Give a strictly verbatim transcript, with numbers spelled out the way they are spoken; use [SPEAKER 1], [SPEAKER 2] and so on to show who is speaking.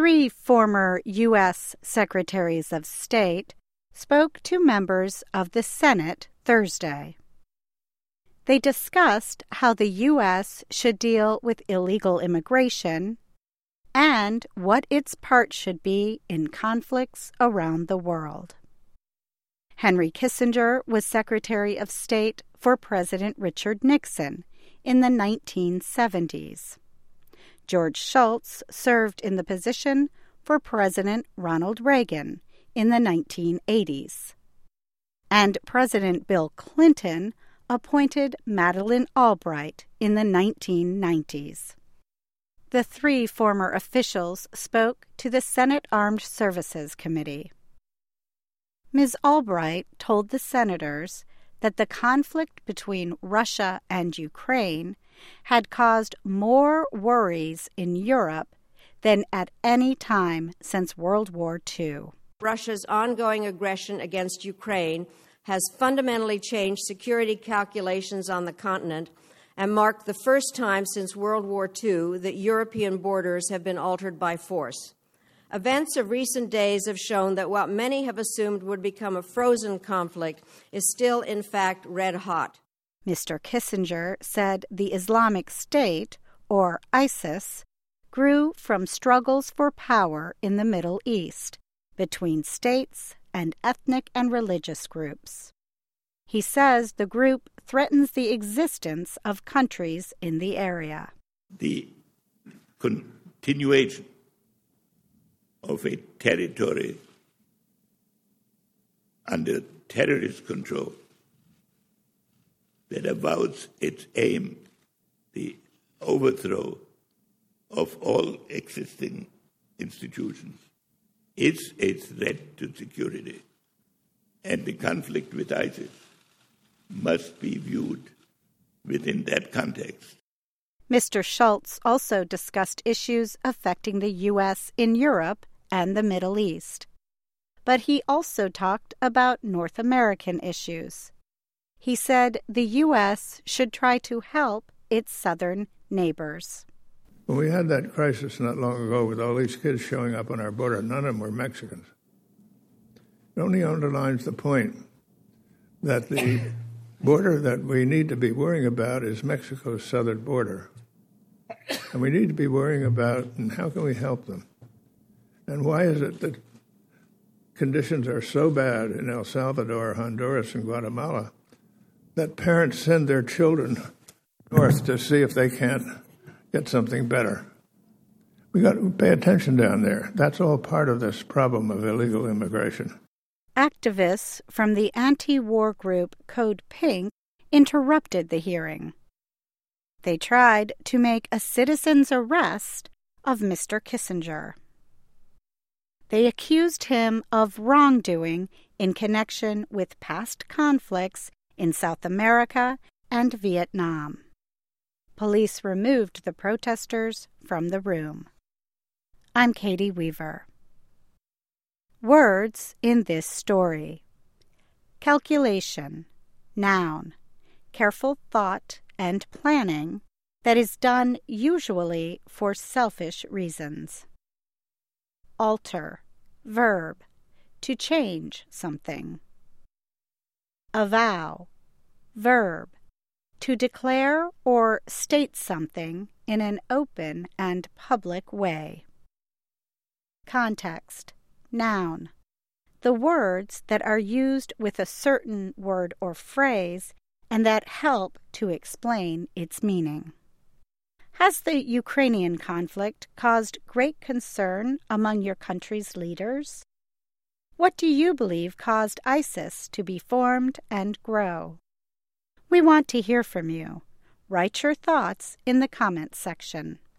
[SPEAKER 1] Three former U S Secretaries of State spoke to members of the Senate Thursday. They discussed how the U S should deal with illegal immigration and what its part should be in conflicts around the world. Henry Kissinger was Secretary of State for President Richard Nixon in the nineteen seventies. George Shultz served in the position for President Ronald Reagan in the nineteen eighties. And President Bill Clinton appointed Madeleine Albright in the nineteen nineties. The three former officials spoke to the Senate Armed Services Committee. Miz Albright told the senators that the conflict between Russia and Ukraine had caused more worries in Europe than at any time since World War Two.
[SPEAKER 2] Russia's ongoing aggression against Ukraine has fundamentally changed security calculations on the continent and marked the first time since World War Two that European borders have been altered by force. Events of recent days have shown that what many have assumed would become a frozen conflict is still, in fact, red hot.
[SPEAKER 1] Mister Kissinger said the Islamic State, or ISIS, grew from struggles for power in the Middle East between states and ethnic and religious groups. He says the group threatens the existence of countries in the area.
[SPEAKER 3] The continuation of a territory under terrorist control that avows its aim the overthrow of all existing institutions is a threat to security, and the conflict with ISIS must be viewed within that context.
[SPEAKER 1] Mister Shultz also discussed issues affecting the U S in Europe and the Middle East. But he also talked about North American issues. He said the U S should try to help its southern neighbors.
[SPEAKER 4] When we had that crisis not long ago with all these kids showing up on our border, none of them were Mexicans. It only underlines the point that the border that we need to be worrying about is Mexico's southern border. And we need to be worrying about, and how can we help them? And why is it that conditions are so bad in El Salvador, Honduras, and Guatemala that parents send their children north to see if they can't get something better? We got to pay attention down there. That's all part of this problem of illegal immigration.
[SPEAKER 1] Activists from the anti-war group Code Pink interrupted the hearing. They tried to make a citizen's arrest of Mister Kissinger. They accused him of wrongdoing in connection with past conflicts in South America and Vietnam. Police removed the protesters from the room. I'm Katie Weaver. Words in this story. Calculation, noun, careful thought and planning that is done usually for selfish reasons. Alter, verb, to change something. Avow, verb, to declare or state something in an open and public way. Context, noun, the words that are used with a certain word or phrase and that help to explain its meaning. Has the Ukrainian conflict caused great concern among your country's leaders? What do you believe caused ISIS to be formed and grow? We want to hear from you. Write your thoughts in the comments section.